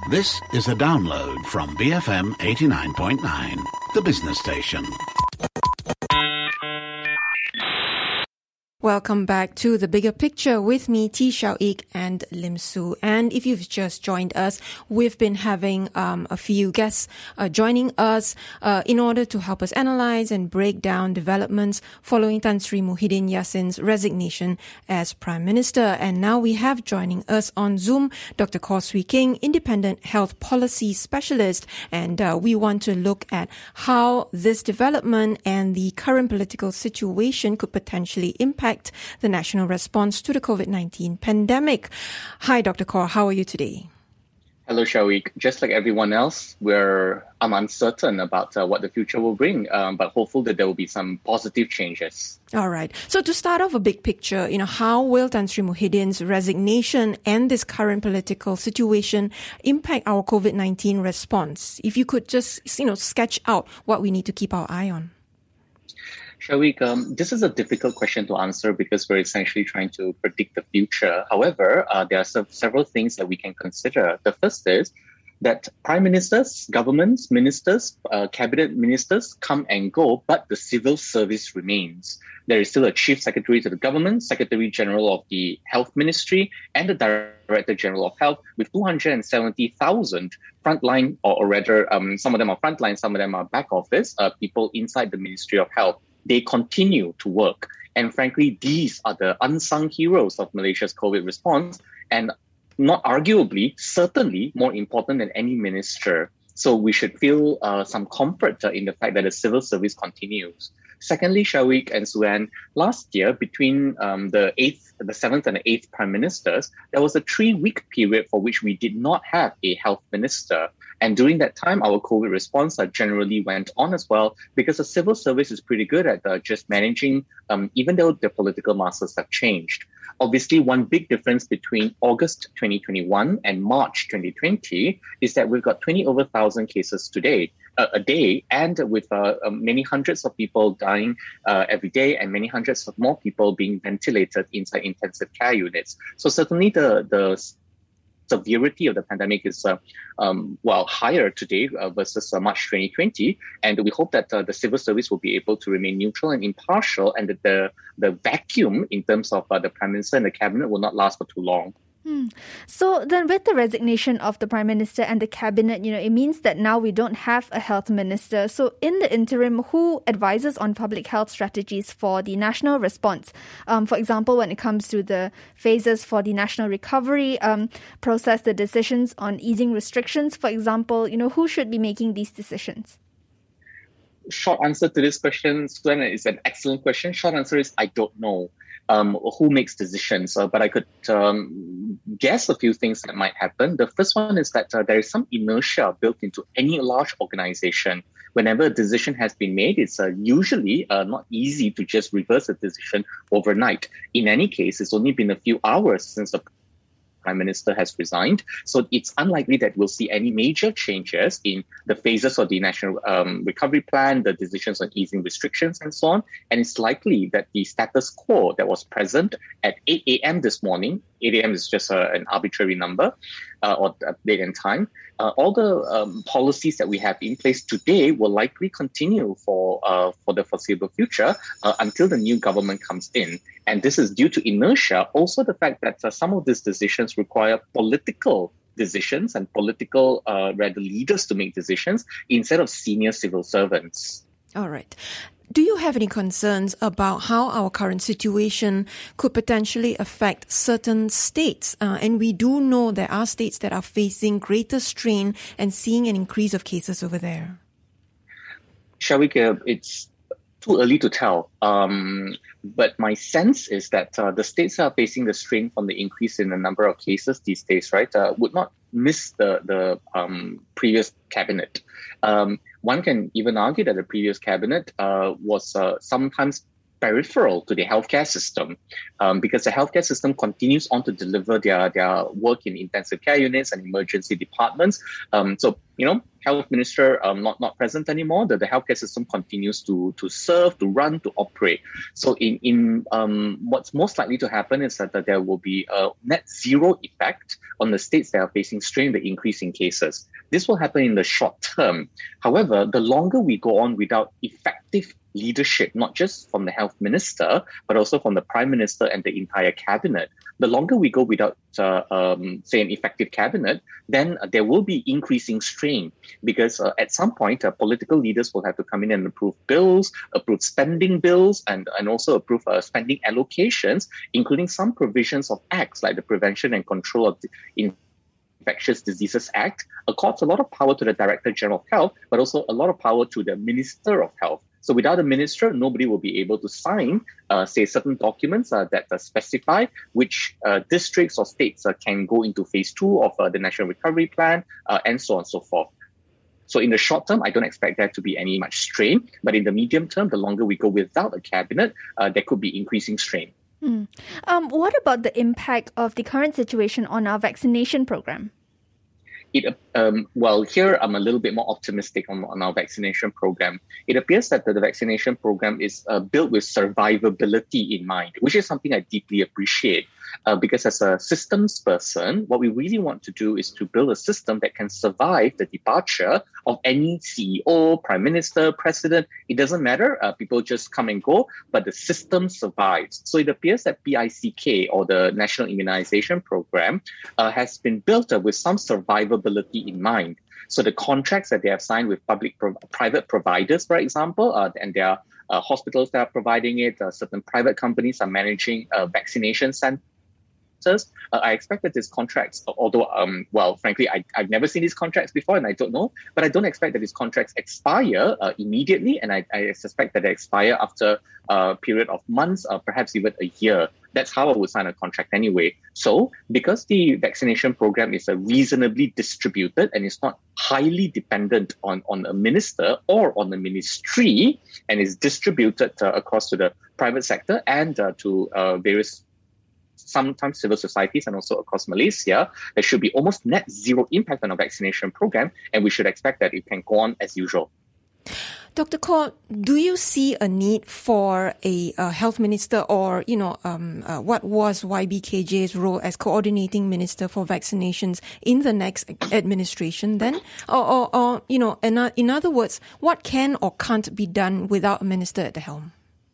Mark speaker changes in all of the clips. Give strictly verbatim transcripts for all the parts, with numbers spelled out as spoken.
Speaker 1: This is a download from B F M eighty-nine point nine, the business station.
Speaker 2: Welcome back to The Bigger Picture with me, T. Xiao Ik and Lim Su. And if you've just joined us, we've been having um, a few guests uh, joining us uh, in order to help us analyze and break down developments following Tan Sri Muhyiddin Yassin's resignation as Prime Minister. And now we have joining us on Zoom Doctor Kaw Swee King, Independent Health Policy Specialist. And uh, we want to look at how this development and the current political situation could potentially impact the national response to the COVID nineteen pandemic. Hi, Doctor Kaur. How are you today?
Speaker 3: Hello, Shawiq. Just like everyone else, we're I'm uncertain about uh, what the future will bring, um, but hopeful that there will be some positive changes.
Speaker 2: All right. So to start off a big picture, you know, how will Tan Sri Muhyiddin's resignation and this current political situation impact our COVID nineteen response? If you could just, you know, sketch out what we need to keep our eye on.
Speaker 3: Shawiq, um, this is a difficult question to answer because we're essentially trying to predict the future. However, uh, there are se- several things that we can consider. The first is that prime ministers, governments, ministers, uh, cabinet ministers come and go, but the civil service remains. There is still a chief secretary to the government, secretary general of the health ministry, and the director general of health, with two hundred seventy thousand frontline, or, or rather, um, some of them are frontline, some of them are back office, uh, people inside the Ministry of Health. They continue to work. And frankly, these are the unsung heroes of Malaysia's COVID response, and not arguably, certainly more important than any minister. So we should feel uh, some comfort uh, in the fact that the civil service continues. Secondly, Shawiq and Suan, last year, between um, the eighth, the seventh and the eighth prime ministers, there was a three-week period for which we did not have a health minister. And during that time, our COVID response uh, generally went on as well, because the civil service is pretty good at uh, just managing, um, even though the political masters have changed. Obviously, one big difference between August twenty twenty-one and March twenty twenty is that we've got twenty over one thousand cases today, uh, a day, and with uh, uh, many hundreds of people dying uh, every day and many hundreds of more people being ventilated inside intensive care units. So certainly the the severity of the pandemic is, uh, um, well, higher today uh, versus uh, March twenty twenty. And we hope that uh, the civil service will be able to remain neutral and impartial, and that the, the vacuum in terms of uh, the Prime Minister and the Cabinet will not last for too long.
Speaker 4: Hmm. So then with the resignation of the Prime Minister and the Cabinet, you know, it means that now we don't have a health minister. So in the interim, who advises on public health strategies for the national response? Um, for example, when it comes to the phases for the national recovery um, process, the decisions on easing restrictions, for example, you know, who should be making these decisions?
Speaker 3: Short answer to this question, Suan, is an excellent question. Short answer is I don't know. Um, who makes decisions, uh, but I could um, guess a few things that might happen. The first one is that uh, there is some inertia built into any large organization. Whenever a decision has been made, it's uh, usually uh, not easy to just reverse a decision overnight. In any case, it's only been a few hours since the Prime Minister has resigned. So it's unlikely that we'll see any major changes in the phases of the National um, Recovery Plan, the decisions on easing restrictions and so on. And it's likely that the status quo that was present at eight a.m. this morning, eight a.m. is just uh, an arbitrary number uh, or date and time, uh, all the um, policies that we have in place today will likely continue for uh, for the foreseeable future uh, until the new government comes in. And this is due to inertia. Also, the fact that uh, some of these decisions require political decisions and political uh, rather leaders to make decisions instead of senior civil servants.
Speaker 2: All right. Do you have any concerns about how our current situation could potentially affect certain states? Uh, and we do know there are states that are facing greater strain and seeing an increase of cases over there.
Speaker 3: Shawiq, uh, it's too early to tell. Um, but my sense is that uh, the states that are facing the strain from the increase in the number of cases these days, right, uh, would not miss the, the um, previous cabinet. Um, one can even argue that the previous cabinet uh, was uh, sometimes peripheral to the healthcare system, um, because the healthcare system continues on to deliver their, their work in intensive care units and emergency departments. Um, so, you know, health minister um, not, not present anymore, the, the healthcare system continues to, to serve, to run, to operate. So in, in um, what's most likely to happen is that, that there will be a net zero effect on the states that are facing strain, the increase in cases. This will happen in the short term. However, the longer we go on without effective leadership, not just from the health minister, but also from the prime minister and the entire cabinet, the longer we go without, uh, um, say, an effective cabinet, then uh, there will be increasing strain, because uh, at some point, uh, political leaders will have to come in and approve bills, approve spending bills, and, and also approve uh, spending allocations, including some provisions of acts like the Prevention and Control of the Infectious Diseases Act, accords a lot of power to the Director General of Health, but also a lot of power to the Minister of Health. So without a minister, nobody will be able to sign, uh, say, certain documents uh, that uh, specify which uh, districts or states uh, can go into phase two of uh, the National Recovery Plan, uh, and so on and so forth. So in the short term, I don't expect there to be any much strain. But in the medium term, the longer we go without a cabinet, uh, there could be increasing strain.
Speaker 4: Hmm. Um, what about the impact of the current situation on our vaccination program?
Speaker 3: It, um, well, here I'm a little bit more optimistic on, on our vaccination program. It appears that the, the vaccination program is uh, built with survivability in mind, which is something I deeply appreciate. Uh, because as a systems person, what we really want to do is to build a system that can survive the departure of any C E O, prime minister, president. It doesn't matter. Uh, people just come and go, but the system survives. So it appears that P I C K, or the National Immunization Program, uh, has been built uh, with some survivability in mind. So the contracts that they have signed with public, pro- private providers, for example, uh, and there are uh, hospitals that are providing it, uh, certain private companies are managing uh, vaccination centers. Uh, I expect that these contracts, although, um, well, frankly, I, I've never seen these contracts before and I don't know, but I don't expect that these contracts expire uh, immediately, and I, I suspect that they expire after a period of months, or perhaps even a year. That's how I would sign a contract anyway. So, because the vaccination program is uh, reasonably distributed and is not highly dependent on, on a minister or on a ministry, and is distributed uh, across to the private sector and uh, to uh, various sometimes civil societies and also across Malaysia, there should be almost net zero impact on our vaccination program, and we should expect that it can go on as usual.
Speaker 2: Doctor Khor, do you see a need for a uh, health minister, or, you know, um, uh, what was Y B K J's role as coordinating minister for vaccinations in the next administration then? Or, or, or you know, in, in other words, what can or can't be done without a minister at the helm?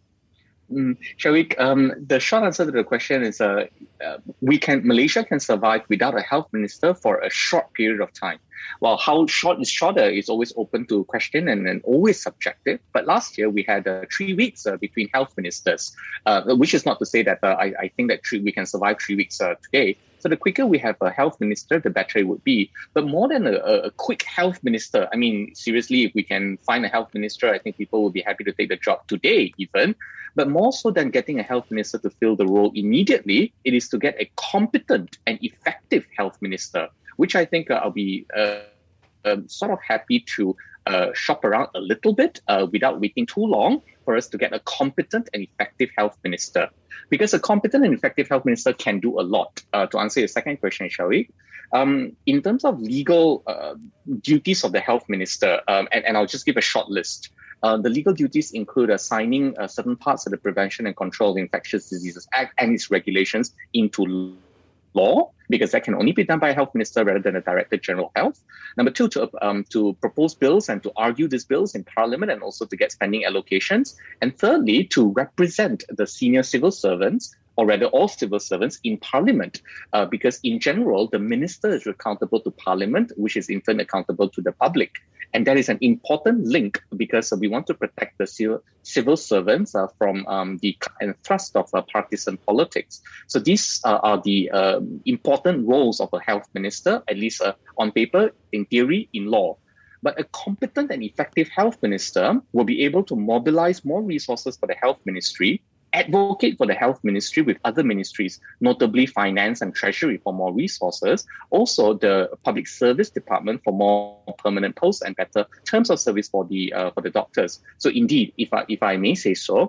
Speaker 3: Mm, Shawick, um, the short answer to the question is uh, uh, we can Malaysia can survive without a health minister for a short period of time. Well, how short is shorter is always open to question and, and always subjective. But last year we had uh, three weeks uh, between health ministers, uh, which is not to say that uh, I, I think that three, we can survive three weeks uh, today. So the quicker we have a health minister, the better it would be. But more than a, a quick health minister, I mean, seriously, if we can find a health minister, I think people will be happy to take the job today even. But more so than getting a health minister to fill the role immediately, it is to get a competent and effective health minister, which I think uh, I'll be uh, um, sort of happy to uh, shop around a little bit uh, without waiting too long for us to get a competent and effective health minister. Because a competent and effective health minister can do a lot. Uh, to answer your second question, shall we? Um, in terms of legal uh, duties of the health minister, um, and, and I'll just give a short list. Uh, the legal duties include assigning uh, certain parts of the Prevention and Control of Infectious Diseases Act and its regulations into law, because that can only be done by a health minister rather than a Director General of Health. Number two, to um, to propose bills and to argue these bills in Parliament and also to get spending allocations. And thirdly, to represent the senior civil servants, or rather all civil servants, in Parliament, uh, because in general, the minister is accountable to Parliament, which is in turn accountable to the public. And that is an important link because uh, we want to protect the civil, civil servants uh, from um, the and thrust of uh, partisan politics. So these uh, are the uh, important roles of a health minister, at least uh, on paper, in theory, in law. But a competent and effective health minister will be able to mobilize more resources for the health ministry, advocate for the health ministry with other ministries, notably finance and treasury, for more resources. Also, the public service department for more permanent posts and better terms of service for the uh, for the doctors. So, indeed, if I if I may say so,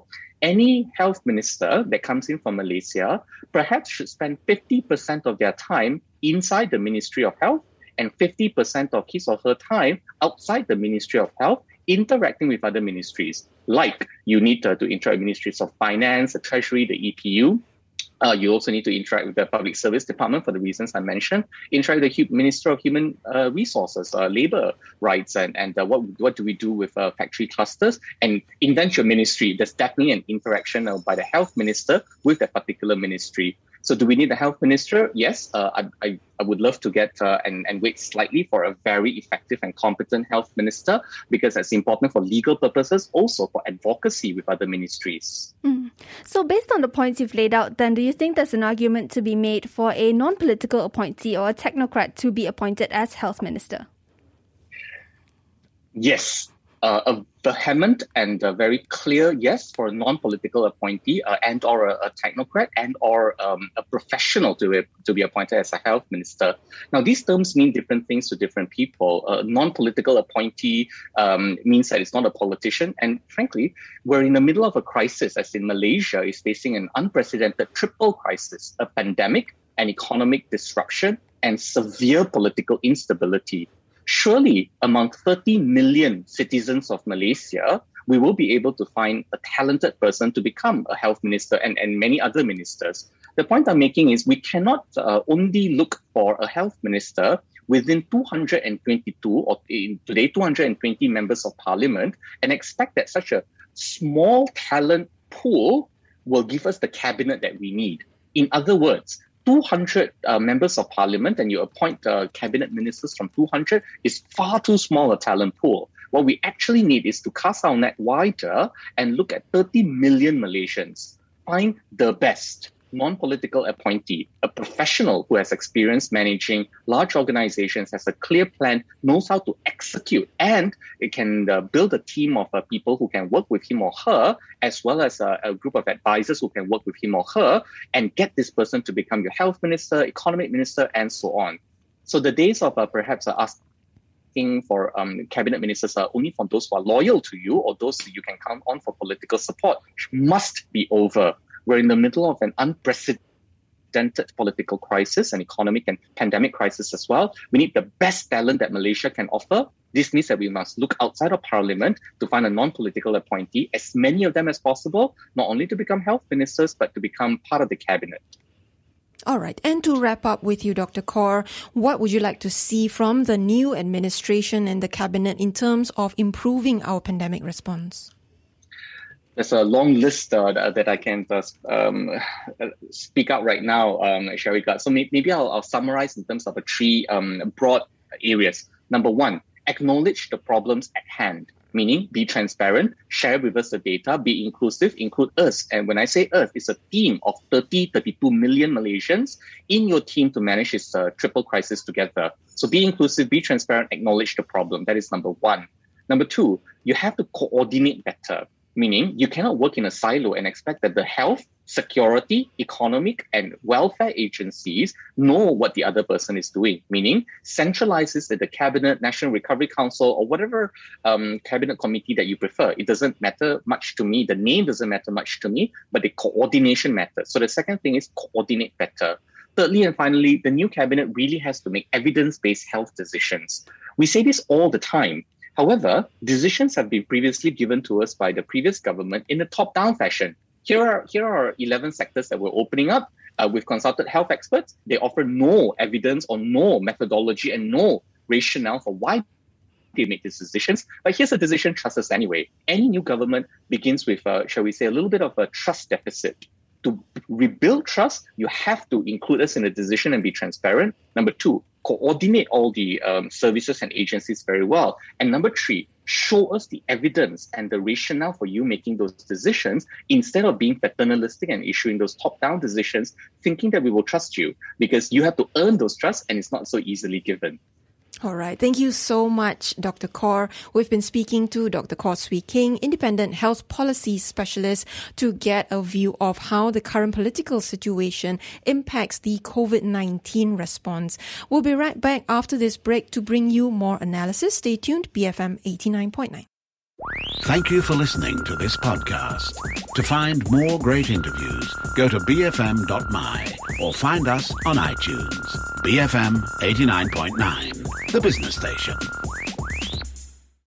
Speaker 3: any health minister that comes in from Malaysia perhaps should spend fifty percent of their time inside the Ministry of Health and fifty percent of his or her time outside the Ministry of Health, interacting with other ministries. Like you need to, to interact with ministries of finance, the treasury, the E P U. Uh, you also need to interact with the public service department for the reasons I mentioned. Interact with the Minister of Human uh, Resources, uh, Labour Rights, and, and uh, what what do we do with uh, factory clusters? And invent your ministry. There's definitely an interaction uh, by the health minister with that particular ministry. So do we need a health minister? Yes, uh, I, I, I would love to get uh, and, and wait slightly for a very effective and competent health minister, because that's important for legal purposes, also for advocacy with other ministries.
Speaker 4: Mm. So based on the points you've laid out, then do you think there's an argument to be made for a non-political appointee or a technocrat to be appointed as health minister?
Speaker 3: Yes. Uh, a vehement and a very clear yes for a non-political appointee uh, and or a, a technocrat and or um, a professional to be, to be appointed as a health minister. Now, these terms mean different things to different people. A non-political appointee um, means that it's not a politician. And frankly, we're in the middle of a crisis, as in Malaysia is facing an unprecedented triple crisis, a pandemic, an economic disruption, and severe political instability. Surely, among thirty million citizens of Malaysia, we will be able to find a talented person to become a health minister and, and many other ministers. The point I'm making is we cannot uh, only look for a health minister within two hundred twenty-two, or in today two hundred twenty members of parliament, and expect that such a small talent pool will give us the cabinet that we need. In other words, two hundred uh, members of parliament and you appoint uh, cabinet ministers from two hundred is far too small a talent pool. What we actually need is to cast our net wider and look at thirty million Malaysians. Find the best non-political appointee, a professional who has experience managing large organizations, has a clear plan, knows how to execute, and it can uh, build a team of uh, people who can work with him or her, as well as uh, a group of advisors who can work with him or her, and get this person to become your health minister, economic minister, and so on. So the days of uh, perhaps uh, asking for um, cabinet ministers are only from those who are loyal to you or those you can count on for political support must be over. We're in the middle of an unprecedented political crisis, an economic and pandemic crisis as well. We need the best talent that Malaysia can offer. This means that we must look outside of parliament to find a non-political appointee, as many of them as possible, not only to become health ministers, but to become part of the cabinet.
Speaker 2: All right. And to wrap up with you, Doctor Kaur, what would you like to see from the new administration and the cabinet in terms of improving our pandemic response?
Speaker 3: There's a long list uh, that I can uh, um, speak out right now, um, Sharika. So maybe I'll, I'll summarize in terms of the three um, broad areas. Number one, acknowledge the problems at hand, meaning be transparent, share with us the data, be inclusive, include us. And when I say us, it's a team of thirty, thirty-two million Malaysians in your team to manage this uh, triple crisis together. So be inclusive, be transparent, acknowledge the problem. That is number one. Number two, you have to coordinate better. Meaning, you cannot work in a silo and expect that the health, security, economic, and welfare agencies know what the other person is doing. Meaning, centralize this at the Cabinet, National Recovery Council, or whatever um, cabinet committee that you prefer. It doesn't matter much to me. The name doesn't matter much to me, but the coordination matters. So the second thing is coordinate better. Thirdly and finally, the new cabinet really has to make evidence-based health decisions. We say this all the time. However, decisions have been previously given to us by the previous government in a top-down fashion. Here are here are eleven sectors that we're opening up. Uh, we've consulted health experts. They offer no evidence or no methodology and no rationale for why they make these decisions. But here's a decision, trust us anyway. Any new government begins with, uh, shall we say, a little bit of a trust deficit. To rebuild trust, you have to include us in the decision and be transparent. Number two, coordinate all the um, services and agencies very well. And number three, show us the evidence and the rationale for you making those decisions instead of being paternalistic and issuing those top-down decisions, thinking that we will trust you, because you have to earn those trusts and it's not so easily given.
Speaker 2: All right. Thank you so much, Doctor Kaur. We've been speaking to Doctor Kaur Swee King, Independent Health Policy Specialist, to get a view of how the current political situation impacts the COVID nineteen response. We'll be right back after this break to bring you more analysis. Stay tuned, B F M eighty-nine point nine.
Speaker 1: Thank you for listening to this podcast. To find more great interviews, go to b f m dot m y or find us on iTunes. B F M eighty-nine point nine, the business station.